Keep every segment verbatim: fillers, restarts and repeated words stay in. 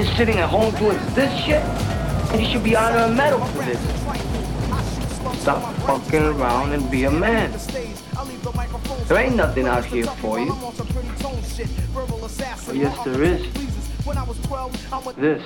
just sitting at home doing this shit? And you should be honored a medal for this. Stop fucking around and be a man. There ain't nothing out here for you. Oh, yes, there is. This.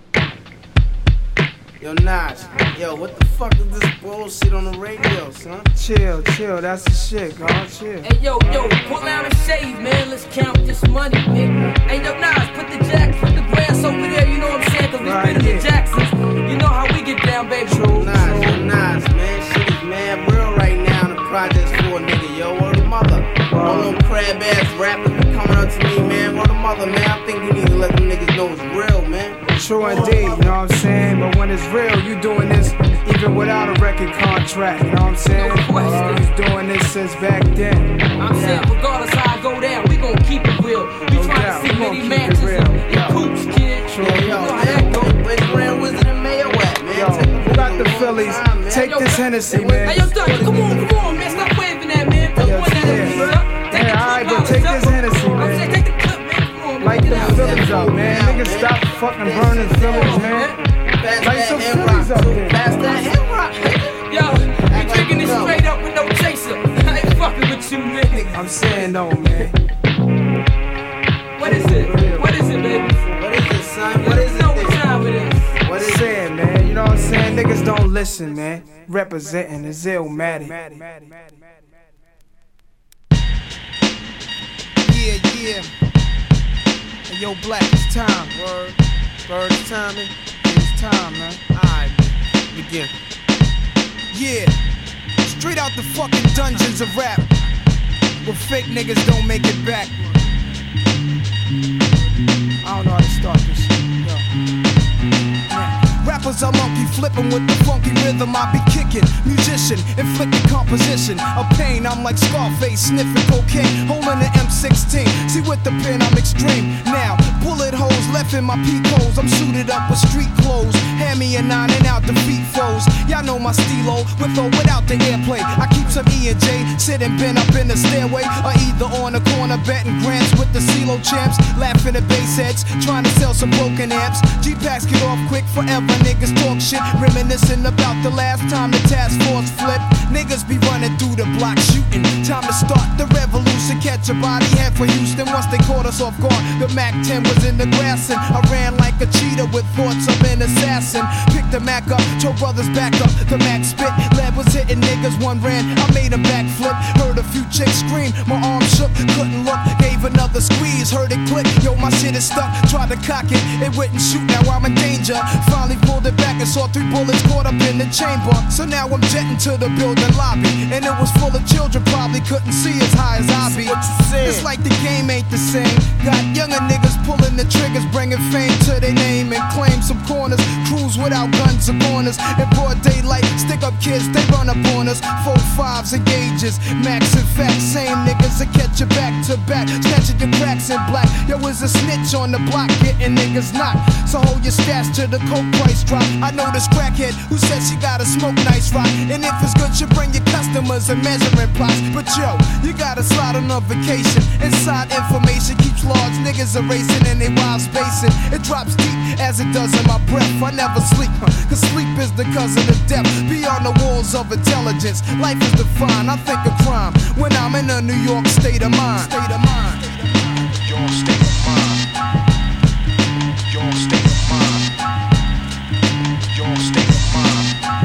Yo, Nas, yo, what the fuck is this bullshit on the radio, son? Chill, chill, that's the shit, God, chill. Hey, yo, yo, pull out and shave, man. Let's count this money, man. Hey, yo, Nas, put the jack, put the grass over there, you know what I'm saying? Cause we Right, been in yeah. the Jacksons. You know how we get down, baby. True, Nas, yo, Nas, man, shit is mad real right now in the projects for a nigga, yo, word of mother. All them crab ass rappers be coming up to me, man, word of mother, man. I think you need to let them niggas know it's real, man. True indeed, you know what I'm saying? But when it's real, you doing this even without a record contract, you know what I'm saying? No question. Uh, he's doing this since back then. I'm saying, regardless how I go down, we gon' keep it real. We No trying doubt, to see we gon' many keep it mansions real. and Yo. coops, kid. True. You Yo, know how that go. where's Grand Wizard and Mayo at, man? Yo, Take them who got for the a long Phillies? time, man. Take Yo, this yo, Hennessy, Hey, man. yo, Doug, come on, come on, man. Stop waving that, man. Don't Yes, point that at me, yeah. son. Take Yeah, the alright, clip but out, take son. this Hennessy, I'm man. saying, take the clip, man. Come on, man. Light Get the out. Phillies up, man. Niggas stop fucking burning Phillies, man. Pass Light that some M-Rock, Phillies up too. there. Pass that M-Rock, nigga. Yo, you drinking this straight up with no chaser. I ain't fucking with you, nigga. I'm saying no, man. What is it? What is it, baby? What is it, son? What is it? Know what time it is. What is it? Saying, man, you know what I'm saying? Niggas don't listen, man. Representing is Illmatic. Yeah, yeah. Hey, yo, Black, it's time. Word. Bird timing. It's time, man. Alright, begin. Yeah. Straight out the fucking dungeons of rap. Where fake niggas don't make it back. I don't know how to start this shit. Yo. Yeah. Rappers are monkey flipping with the funky rhythm I be kicking. Musician, inflicting composition of pain. I'm like Scarface, sniffing cocaine, holding an M sixteen. See with the pen I'm extreme. Now, bullet holes left in my peak holes. I'm suited up with street clothes. Hand me a nine and out the feet foes. Y'all know my stilo, with or without the airplay. I keep some E and J, sitting bent up in the stairway, or either on the corner betting grants with the CeeLo champs. Laughing at bass heads, trying to sell some broken amps. G-packs get off quick forever. Niggas talk shit, reminiscing about the last time the task force flipped. Niggas be running through the block shooting. Time to start the revolution. Catch a body head for Houston once they caught us off guard. The Mac ten was in the grass and I ran like a cheetah with thoughts of an assassin. Picked the Mac up, told brothers back up. The Mac spit, lead was hitting niggas. One ran, I made a backflip. Heard a few chicks scream, my arm shook, couldn't look. Gave another squeeze, heard it click. Yo, my shit is stuck. Tried to cock it, it wouldn't shoot. Now I'm in danger. Finally pulled it back and saw three bullets caught up in the chamber. So now I'm jetting to the building lobby, and it was full of children, probably couldn't see as high as I be. It's like the game ain't the same. Got younger niggas pulling the triggers, bringing fame to their name and claim some corners. Crews without guns or corners. In broad daylight, stick up kids, they run up on us. Four fives and gauges, max and facts. Same niggas that catch you back to back, snatching your cracks in black. Yo, is a snitch on the block, getting niggas knocked. So hold your stats till the coke price drop. I know this crackhead who says she gotta smoke nice rock, and if it's good, you bring your customers and measuring plots. But yo, you gotta slide on a vacation. Inside information keeps large niggas erasing and they wild spacing. It drops deep as it does in my breath. I never sleep, huh, cause sleep is the cousin of death. Beyond the walls of intelligence, life is defined. I think of crime when I'm in a New York state of mind. State of mind. Your state of mind. Your state of mind. Your state of mind.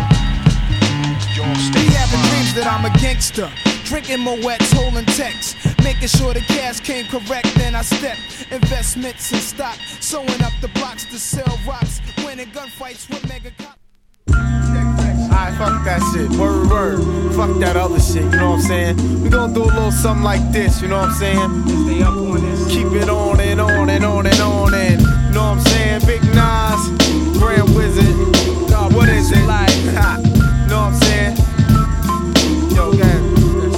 Your state Be of having mind. dreams that I'm a gangster. Drinking Moet's, holding texts, making sure the cash came correct. Then I step investments in stock, sewing up the blocks to sell rocks, winning gunfights with mega cops. Alright, fuck that shit. Word, word. Fuck that other shit, you know what I'm saying? We gonna do a little something like this, you know what I'm saying? Stay up on this. Keep it on and on and on and on and, you know what I'm saying? Big Nas, Grand Wizard. God, what is it? Like, ha, you know what I'm saying? Yo, guys.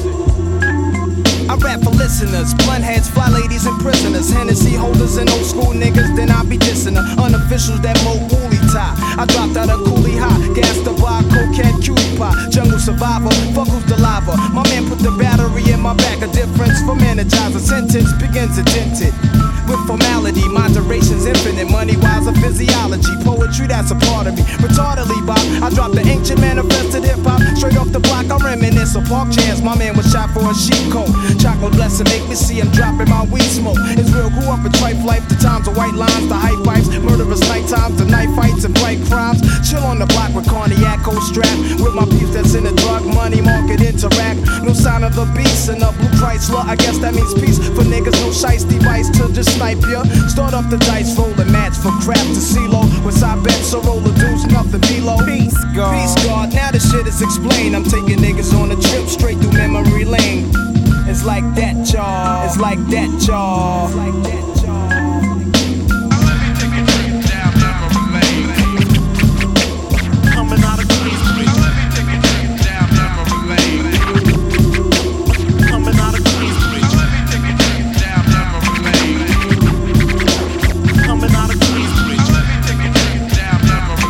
I rap for listeners, blunt heads, fly ladies, and prisoners. Hennessy holders and old school niggas, then I be dissing the unofficials that mo woolly tie. I dropped out of coolie high, gas to buy, cokehead, cutie pie, jungle survivor, fuck who's the lava. My man put the battery in my back, a difference from energizer. Sentence begins to dent it with formality. reality. Moderation's infinite, money-wise a physiology. Poetry, that's a part of me. Retardedly, Bob, I dropped the ancient manifested hip-hop. Straight off the block, I reminisce of Park Chance. My man was shot for a sheep coat. Chocolate blessing, make me see him dropping my weed smoke. It's real, grew up in trife life. The times of white lines, the hype pipes, murderous night times, the night fights and bright crimes. Chill on the block with cognac, cold strap. With my peeps that's in the drug money market interact. No sign of the beast in a blue Chrysler. I guess that means peace for niggas. No shice device to just snipe ya. Start up the dice, rolling match for crap to CeeLo. With I bet so roll the dudes, nothing below. Peace God, peace God. Now the shit is explained. I'm taking niggas on a trip straight through memory lane. It's like that, y'all. It's like that, y'all. It's like that, y'all. Let me take a trip down memory lane. Coming out of Queensbridge. Let me take a trip down memory lane. Coming out of Queensbridge. Let me take a trip down memory lane. Coming out of Queensbridge. Let me take a trip down memory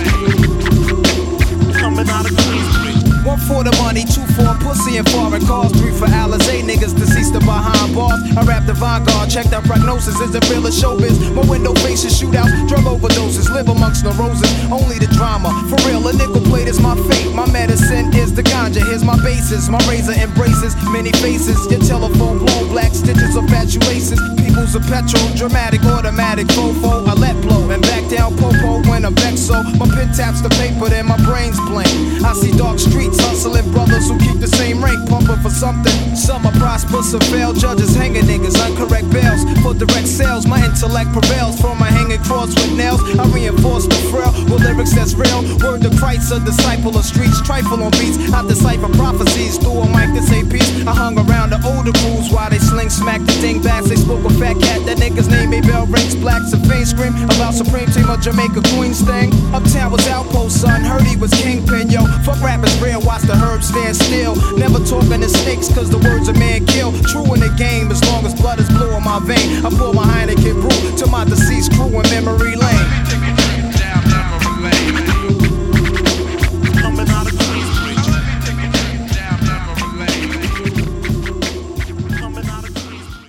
lane. Coming out of Queensbridge. One for the money, two for pussy and foreign cars, three for Alizé niggas deceased or behind bars. I rap the vanguard, check that prognosis. Is it real or showbiz? My window faces, shootouts, drug overdoses, live amongst the roses. Only the drama, for real. A nickel plate is my fate. My medicine is the ganja. Here's my basis. My razor embraces many faces. Your telephone blown, black stitches of fatuations. People's a petrol, dramatic, automatic, fofo. I let blow and back down popo when I'm vexed. So my pen taps the paper, then my brain's blank. I see dark streets, hustling brothers who keep the same rank, pumping for something. Some are prosper, some fail. Judges hanging niggas, uncorrect bails. For direct sales, my intellect prevails. From my hanging cross with nails, I reinforce the frail with lyrics that's real. Word to Christ, a disciple of streets. Trifle on beats, I decipher prophecies through a mic to say peace. I hung around the older crews while they sling smack the dingbats. They spoke a fat cat, that nigga's name made bell rings. Blacks and fiends scream about Supreme Team of Jamaica Queens thing. Uptown was outpost, son. Heard he was kingpin, yo. Fuck rappers real, watch the herbs stand still. Never talking to snakes, cause the words a man kill. True in the game, as long as blood is blue in my vein. I pour my